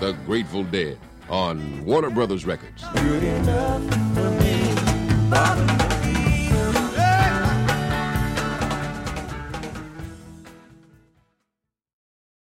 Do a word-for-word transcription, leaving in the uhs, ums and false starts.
The Grateful Dead on Warner Brothers Records. Good enough for me.